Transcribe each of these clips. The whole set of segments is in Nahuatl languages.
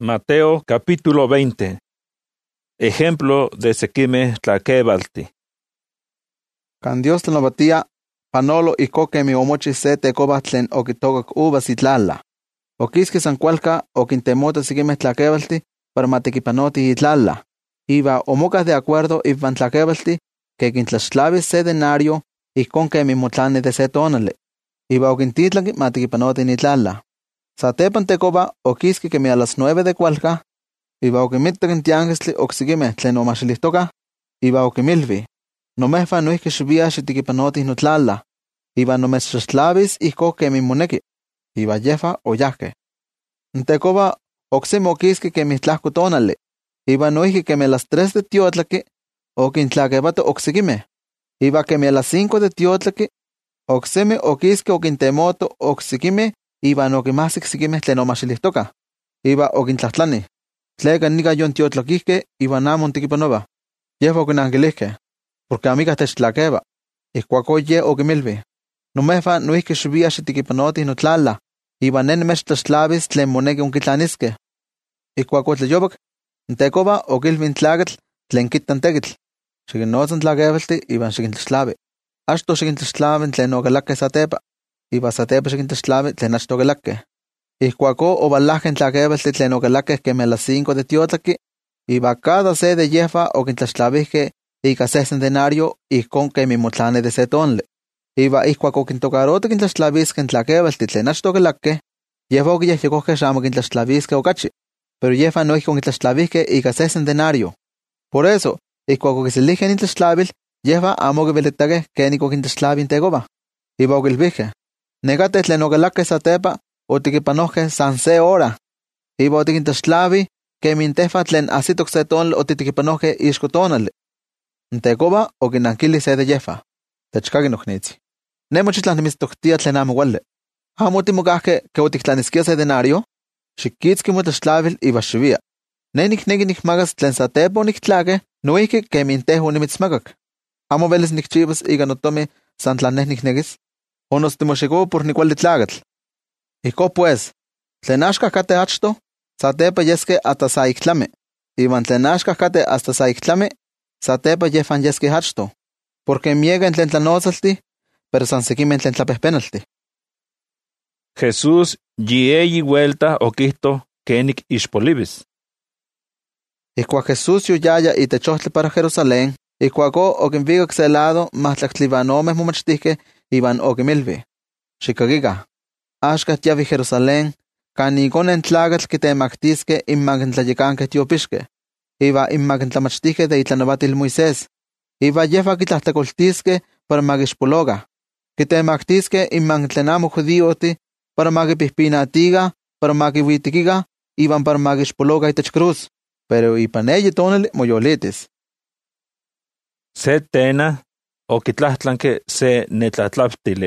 Mateo capítulo 20. Ejemplo de sequimeh tlaquebalti. Can Dios tlanawatia, panolo ijkó kemi omochi se tekoba tlen okitokak uvas itlala. Okiski san kualka okintemota sekimeh tlaquebalti para matekipanoti itlala. Iba omokah de acuerdo ipan tlaquebalti que kintlaxtlawis se denario ijkon kemi motlani de se tonali. Iba okintitlanki matekipanoti itlala. Satepan tekoba okiski kemi a las 9 de kualka, iba okimittak in tianguistli oksikimeh tlen omahxilihtoka, iba okimilvi: nomehva noihki xivia xitikipanotih notlala, iba nomechxaxtlawis ijkó kemi moneki. Iba yehva oyahkeh. N tekoba oksemi okiski kemi tlahko tonali, iba noihki kemi a las 3 de tiotlaki okintlakepato oksikimeh. Iba kemi a las 5 de tiotlaki oksemi okiski okintemoto oksikimeh iban okimahsik sikimeh tlen omahxilihtoka. Iba okintlahtlani: ¿tleka nika yontiotlaquihkeh iban amo ontikipanova? Yehva okinanquilihkeh: porque amika techtlaqueva. Ijkuakó ye okimilvi: nomehva noihki xivia xitikipanotih notlala, iban ne nimechtlaxtlawis tlen moneki onkitlaniskeh. Ijkuakó tlayovak, n tekoba okilvi in tlakatl tlen kita n tekitl: xikinnotza n tlaquebalti iban xikintlaxtlawi. Achto xikintlaxtlawi tlen okalakeh satepa, iba satepa xikintlaxtlawi tlen achto okalakeh. Ijkuakó ovalahkeh n tlaquebalti tlen okalakeh kemi a las 5 de tiotlaki, iba cada se de yehva okintlaxtlawihkeh ika 6 denario ijkon kemi motlani de se tonli. Iba ijkuak okintokaroto kintlaxtlawiskeh n tlaquebalti tlen achto okalakeh, yehva okiyehyekohkeh xamo kintlaxtlawiskeh okachi, pero yehva noihki okintlaxtlawihkeh ika 6 denario. Por eso, ijkuak okiselihkeh nin tlaxtlawil, yehva amo okivelitakeh kenik okintlaxtlawi n tekoba. Iba okilvihkeh: nekateh tlen okalakeh satepa otikipanohkeh san se hora. Iba otikintlaxtlawi kemi tehva tlen ahsitok se tonali otitikipanohkeh ixko tonali. N tekoba okinankili se de yehva: techkaki noknitzi, ne mochitlah nimitztoktia tlen amo kuali. ¿Amo otimokahkeh ke otiktlaniskia se denario? Xikitzki motlaxtlawil iba xivia. Ne nikneki nikmakas tlen satepa oniktlakeh noihki kemi tehua onimitzmakak. ¿Amo velis nikchiwas ika notomi san tlan neh niknekis? O nos timoxikowa por nikuali tlakatl. Ijkó pues, tlen axkah kateh achto, satepa yeskeh hasta sa iktlami. Iban tlen axkah kateh hasta sa iktlami, satepa yehvan yeskeh achto. Porque miekeh tlen tlanotzaltih, pero san sekimeh tlen tlapehpenaltih. Jesús yeyi vuelta okihto kenik ixpolivis. Ijkuak Jesús yoyaya itech ohtli para Jerusalén, ijkuakó okinvikak se lado mahtlaktlibanoomeh momachtihkeh iban okimilvi: xikakikah, axkah tiavih Jerusalén, kan ikone n tlakatl kitemaktiskeh inmak n tlayekankeh tiopixkeh, iba inmak n tlamachtihkeh de itlanawatil Moisés, iba yehva kitlahtlakoltiskeh para makixpolokah. Kitemaktiskeh inmak tlen amo judíotih para makipihpinatikah, para makiuitikikah, iban para makixpolokah itech cruz, pero ipan eyi tonali moyolitis. Se tena okitlahtlanke se netlatlautili.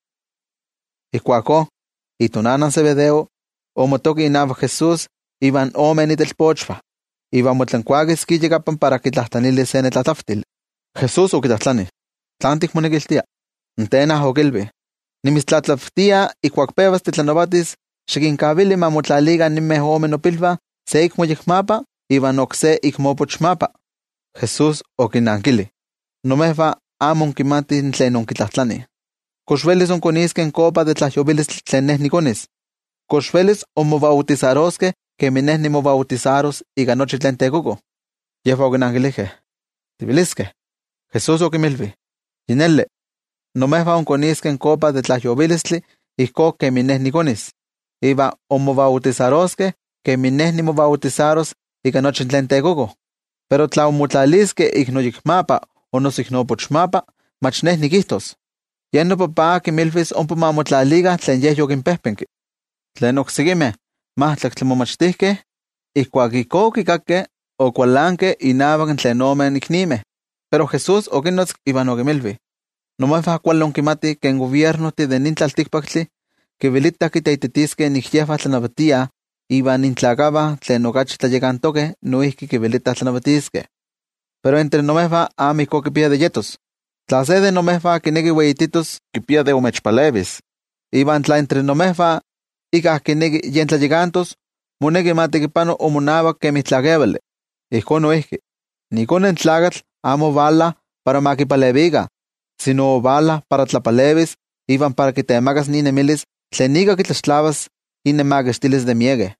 Ijkuakó, itonanan Zebedeo omotoki inawak Jesús iban ome nitelpochwah, iban motlankuakiski yekapan para kitlahtlanili se netlatlautili. Jesús okitlahtlani: ¿tlan tikmonekiltia? N tenah okilvi: nimitztlatlautia ijkuak pewas titlanawatis xikinkawili mamotlalika ninmeh ome nopilwah, se ik moyekmapa iban okse ik mopochmapa. Jesús okinankili: nomehva amo onkimatih tlen onkitlahtlani. ¿Kox velis onkoniskeh n copa de tlahyovilistli tlen neh nikonis? ¿Kox velis onmobautizaroskeh kemi neh nimobautizaros ika nochi tlen tekoko? Yehva okinankilijkeh: tiveliskeh. Jesús okimilvi: yineli, nomehva onkoniskeh n copa de tlahyovilistli ijkó kemi neh nikonis, iba onmobautizaroskeh kemi neh nimobautizaros ika nochi tlen tekoko. Pero tla onmotlaliskeh ik noyekmapa o noso ik nopochmapa, mach neh nikihtos. Yen nopapa kimilvis ompa mamotlalikah tlen yeh yokinpehpenki. Tlen oksikimeh mahtlaktle momachtihkeh, ijkuak ijkó okikakkeh, okualankeh inawak tlen ome iknimeh. Pero Jesús okinnotz iban okimilvi: nomehva kuali onkimatih ken gobiernohtih de nin tlaltikpaktli kivelitah kiteititiskeh nik yehva tlanawatiah, iban intlakabah tlen okachi tlayekantokeh noihki kivelitah tlanawatiskeh. Pero entre nomehva amo ijkó kipia de yetos. Tla se de nomehva kineki weititos, kipia de omechpalevis. Iban tla entre nomehva ikah kineki yen tlayekantos, moneki matekipano omonawak kemi tlaquebali. Ijkon noihki, nikonen tlakatl amo vala para makipaleviga, sino vala para tlapalevis ivan para kitemakas ninemilis tlen ika kitlaxtlawas inemakixtilis de miege.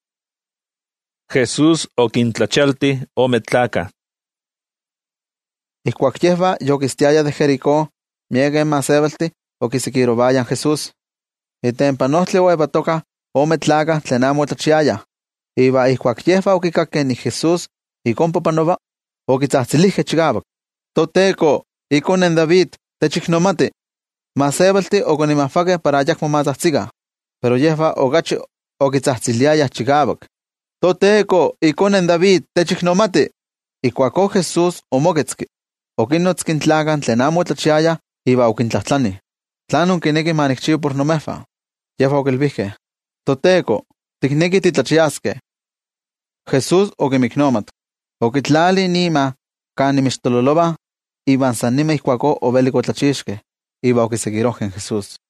Jesús okintlachalti ome tlaka. Ijkuak yehua yokistiaya de Jericó, miege masebelti okisikirovayan Jesús. Itempanohtli oepatoka ome tlaka tlen amo otlachiaya. Iva ijkuak yehua okikakke ni Jesús ikon popanova, okitzahtzilijkeh chikawak: Toteko, ikonen David, techiknomati. Masebelti okonimahfakeh para ayakmo matzahtziga, pero yehua okachi okitzahtzilia chikawak: Toteko, ikonen David, techiknomati. Ijkuakó Jesús omoketski, okinnotski n tlakan tlen amo otlachiaya iva okintlahtlani: ¿Tlanon kineki manikchiu por nomehua? Yehua okilvihkeh: Toteko, tikneki titlachiaskeh. Jesús okimiknomatk, okitlali nima kan nimixtololova, ivan san nima ijkuakó ovelik otlachixkeh, iva okiseguirohkeh Jesús.